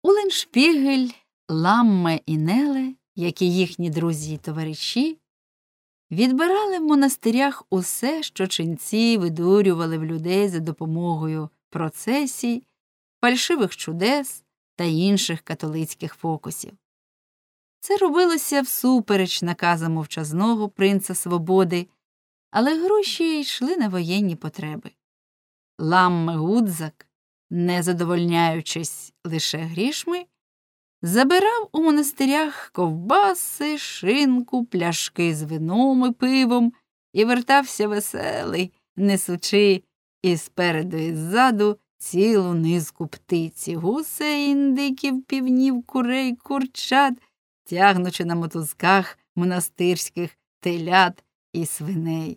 Улленшпігель, Ламме і Неле, як і їхні друзі й товариші, відбирали в монастирях усе, що ченці видурювали в людей за допомогою процесій, фальшивих чудес та інших католицьких фокусів. Це робилося всупереч наказам мовчазного принца Свободи, але гроші йшли на воєнні потреби. Ламме Гудзак, не задовольняючись лише грішми, забирав у монастирях ковбаси, шинку, пляшки з вином і пивом і вертався веселий, несучи і спереду, і ззаду цілу низку птиці, гусей, індиків, півнів, курей, курчат, тягнучи на мотузках монастирських телят і свиней.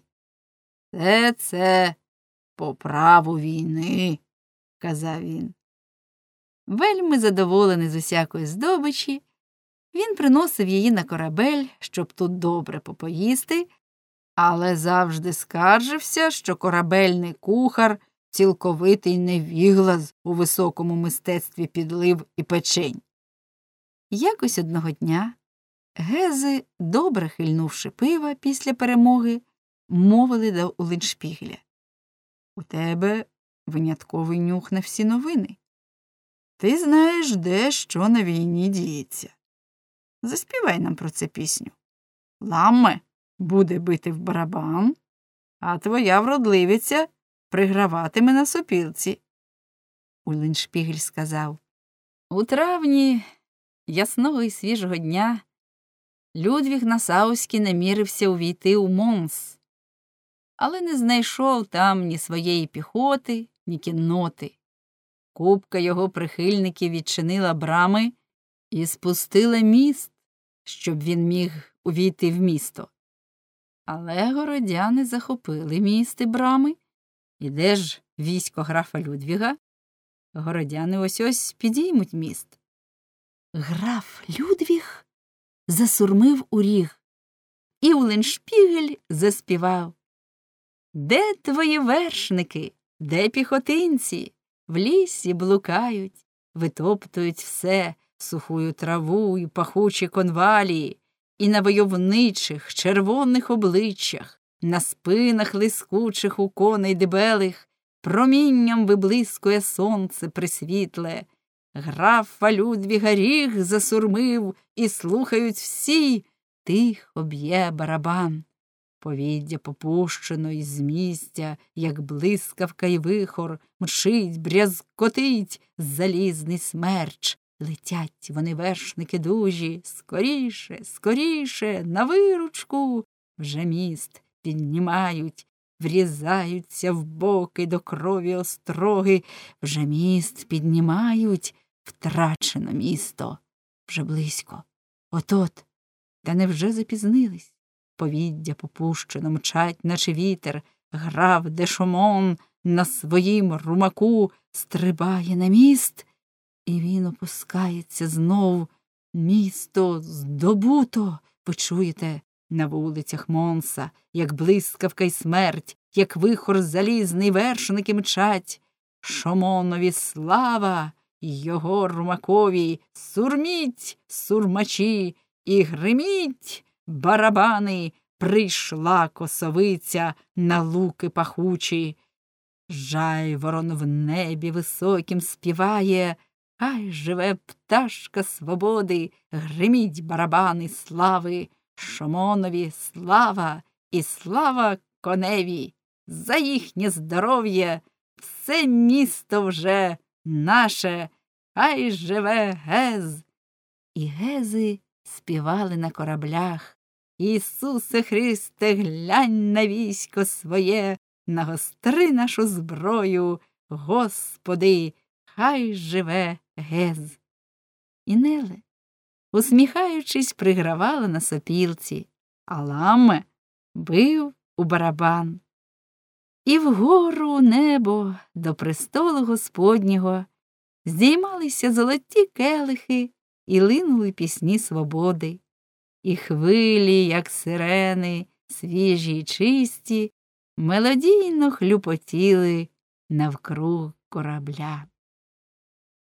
Це по праву війни, казав він. Вельми задоволений з усякої здобичі, він приносив її на корабель, щоб тут добре попоїсти, але завжди скаржився, що корабельний кухар – цілковитий невіглас у високому мистецтві підлив і печень. Якось одного дня Гези, добре хильнувши пива після перемоги, мовили до Улленшпігеля: «У тебе винятковий нюх на всі новини. Ти знаєш, де що на війні діється. Заспівай нам про це пісню. Ламме буде бити в барабан, а твоя вродливиця приграватиме на сопілці». Улленшпігель сказав: «У травні ясного і свіжого дня Людвіг Насауський намірився увійти у Монс, але не знайшов там ні своєї піхоти, ні кінноти. Купка його прихильників відчинила брами і спустила міст, щоб він міг увійти в місто. Але городяни захопили міст і брами, і де ж військо графа Людвіга? Городяни ось-ось підіймуть міст». Граф Людвіг засурмив у ріг, і Улленшпігель заспівав: «Де твої вершники, де піхотинці? В лісі блукають, витоптують все, сухую траву й пахучі конвалії, і на войовничих червоних обличчях, на спинах лискучих у коней дебелих промінням виблискує сонце присвітле. Графа Людвіга ріг засурмив, і слухають всі, тихо б'є барабан. Повіддя попущено із місця, як блискавка й вихор, мчить, брязкотить залізний смерч. Летять вони вершники дужі, скоріше, скоріше, на виручку. Вже міст піднімають, врізаються в боки до крові остроги. Вже міст піднімають, втрачено місто. Вже близько. От-от. Та невже запізнились? Повіддя попущено мчать, наче вітер. Граф де Шумон на своїм румаку стрибає на міст, і він опускається знов. Місто здобуто. Ви чуєте? На вулицях Монса, як блискавка й смерть, як вихор залізний, вершники мчать. Шомонові слава, його румакові, сурміть, сурмачі, і гриміть, барабани, прийшла косовиця на луки пахучі. Жайворон в небі високим співає, хай живе пташка свободи, гриміть барабани слави. Шомонові слава і слава коневі, за їхнє здоров'я все місто вже наше, хай живе Гез. І гези співали на кораблях: Ісусе Христе, глянь на військо своє, нагостри нашу зброю, Господи, хай живе Гез. І Неле, усміхаючись, пригравала на сопілці, а Ламме бив у барабан. І вгору у небо до престолу Господнього здіймалися золоті келихи і линули пісні свободи, і хвилі, як сирени, свіжі й чисті, мелодійно хлюпотіли навкруг корабля.